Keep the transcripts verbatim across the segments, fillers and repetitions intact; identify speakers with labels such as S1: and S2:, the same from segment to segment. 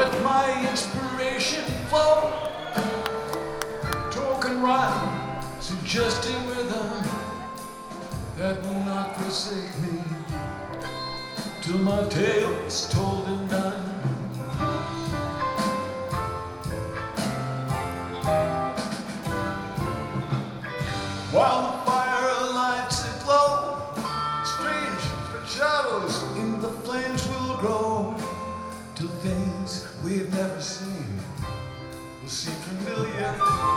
S1: let my inspiration flow. Token rhyme, suggesting rhythm that will not forsake me till my tale is told and done. While the fire lights a glow, strange shadows in the flames will grow, till things we've never seen will seem familiar.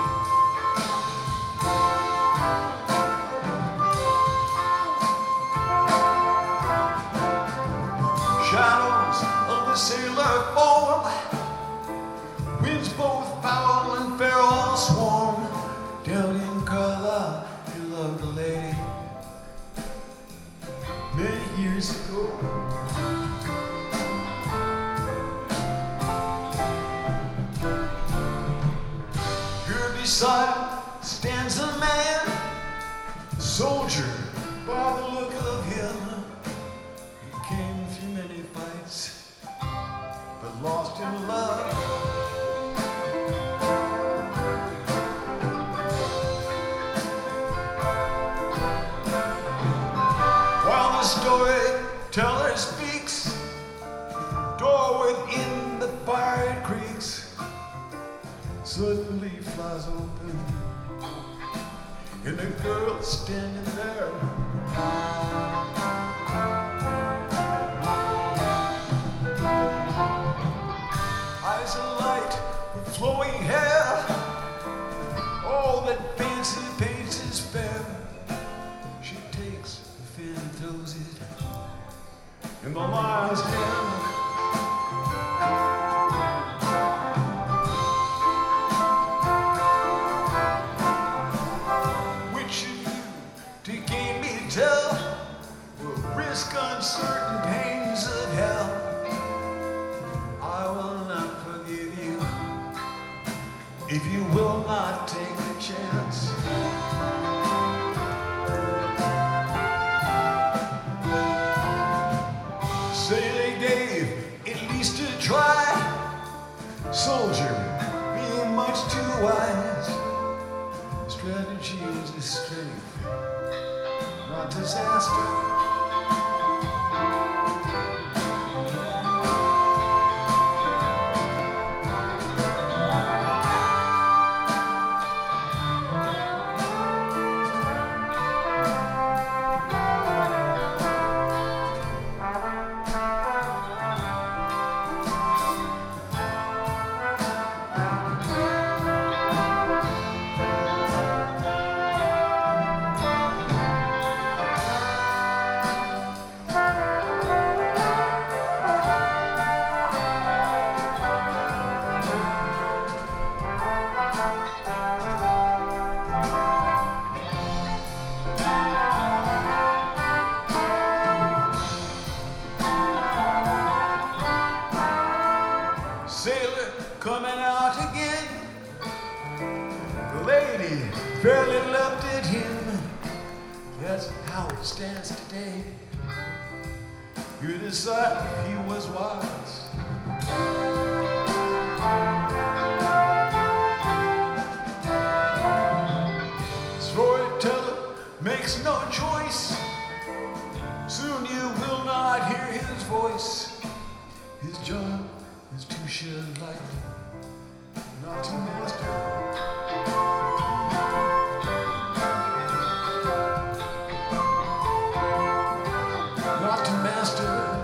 S1: Shadows of the sailor form, winds both foul and feral swarm. Down in Carlisle, he loved a lady many years ago. Here beside stands a man, a soldier by the look of him. He came through many fights, but lost in love. Storyteller speaks, door within the fire creaks, suddenly flies open, and the girl standing there. Eyes alight with flowing hair, all that fancy paints is fair. She takes the fan and throws it in the lion's den. Which of you to gain me tell will risk uncertain pains of hell? I will not forgive you if you will not take a chance. Say they gave at least a try, soldier being much too wise. Strategy is the strength, not disaster. Sailor coming out again, the lady fairly left at him. That's how it stands today. You decide he was wise. Storyteller makes no choice. Soon you will not hear his voice. His job is to shed light, not to master. Not to master.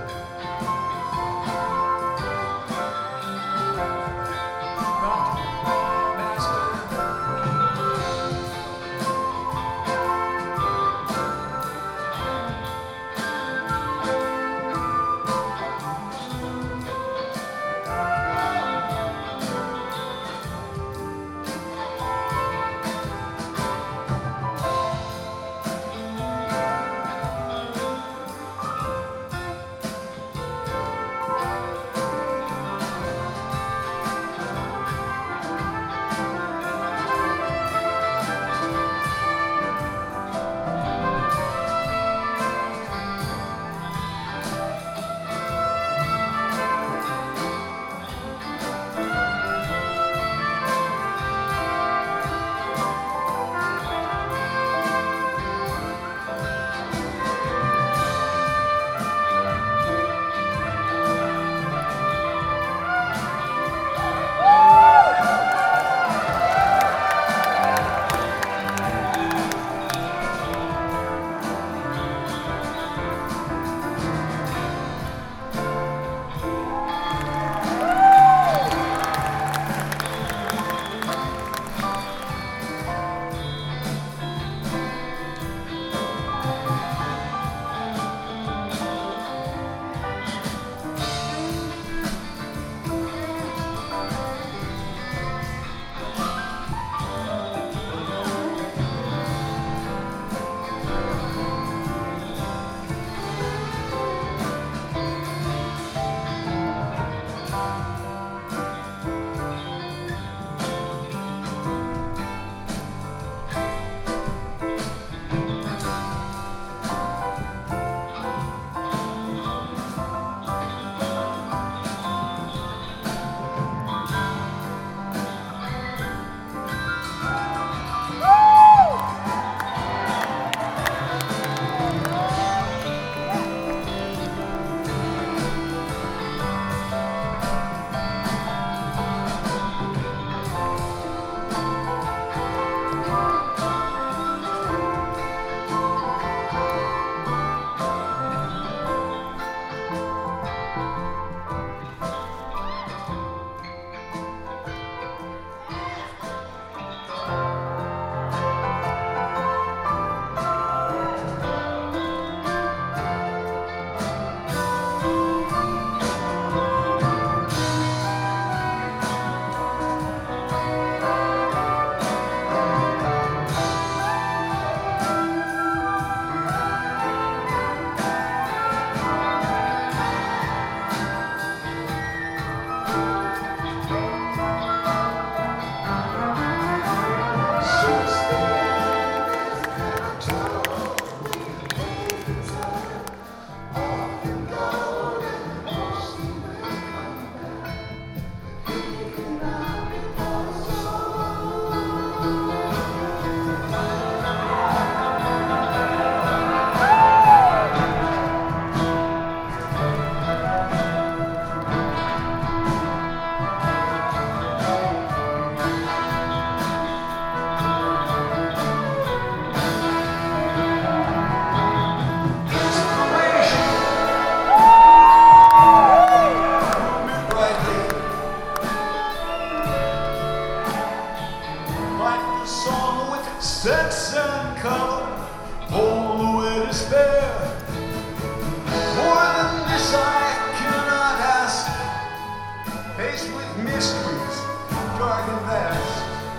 S1: faced with mysteries, dark and vast.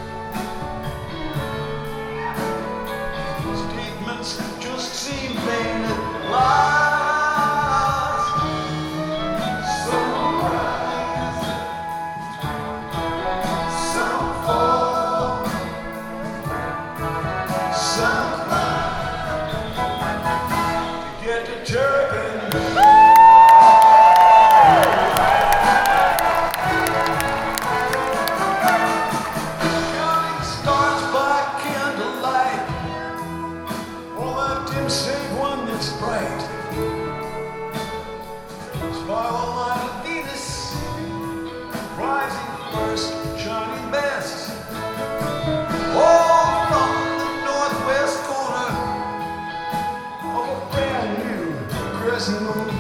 S1: Statements just seem vain at last. Some rise, some fall, some climb to get to Turpin. Save one that's bright. Spiral line of Venus, rising first, shining best. All from the northwest corner of a brand new crescent moon.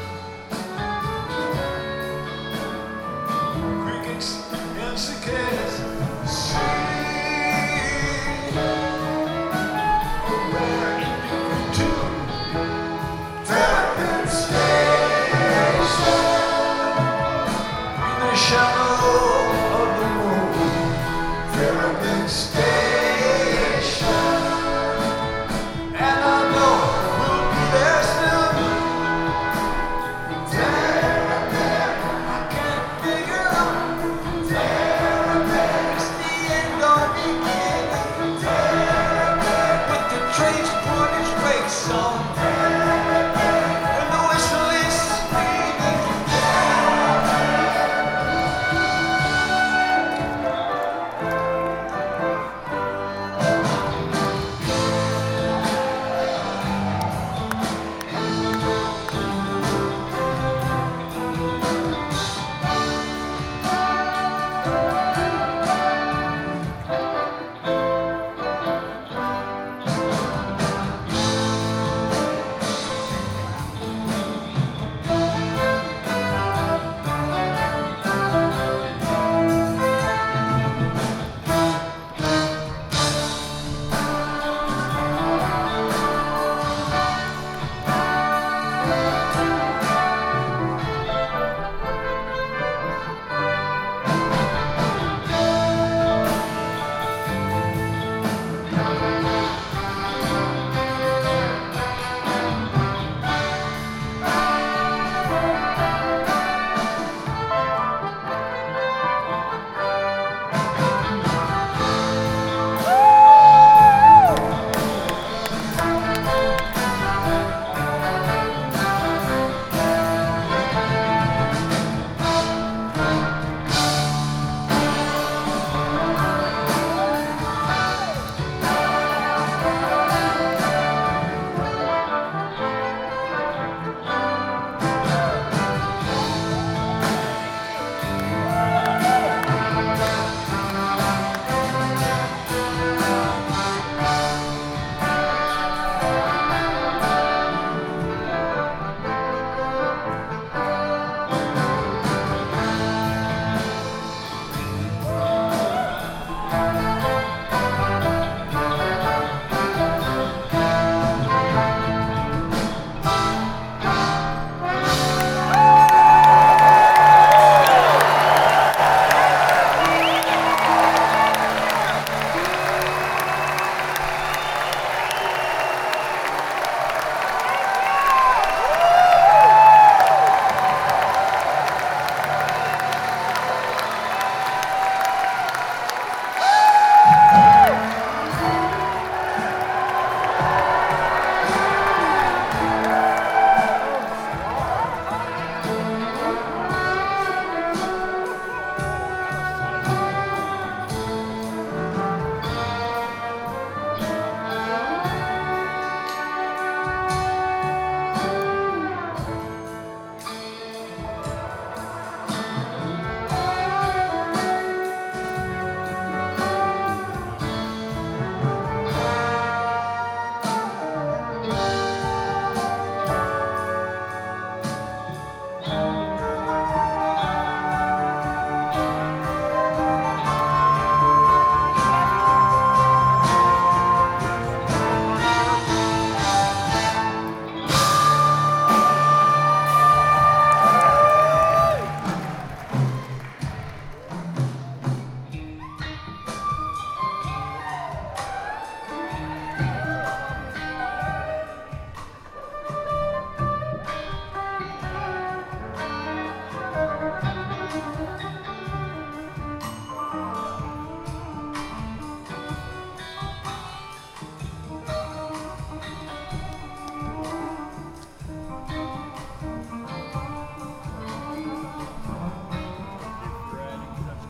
S1: Crickets and cicadas sing. Shadow of the moon, Terrapin Station, and I know we'll be there soon. Terrapin, I can't figure out. Terrapin, it's the end or beginning. Terrapin, with the trains put its brakes on. Terrapin, when the whistle is screaming.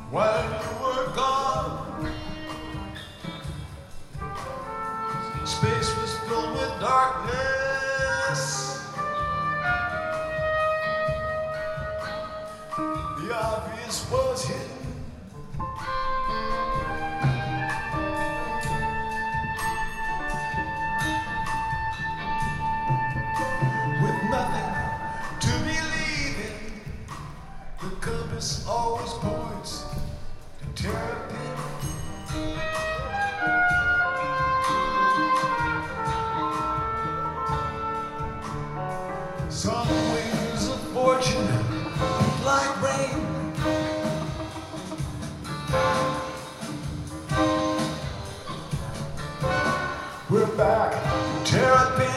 S1: when you were gone. Space was filled with darkness. The obvious was hidden. With nothing to believe in, the compass always points to Terrapin. Some wings of fortune like rain. We're back, Terrapin.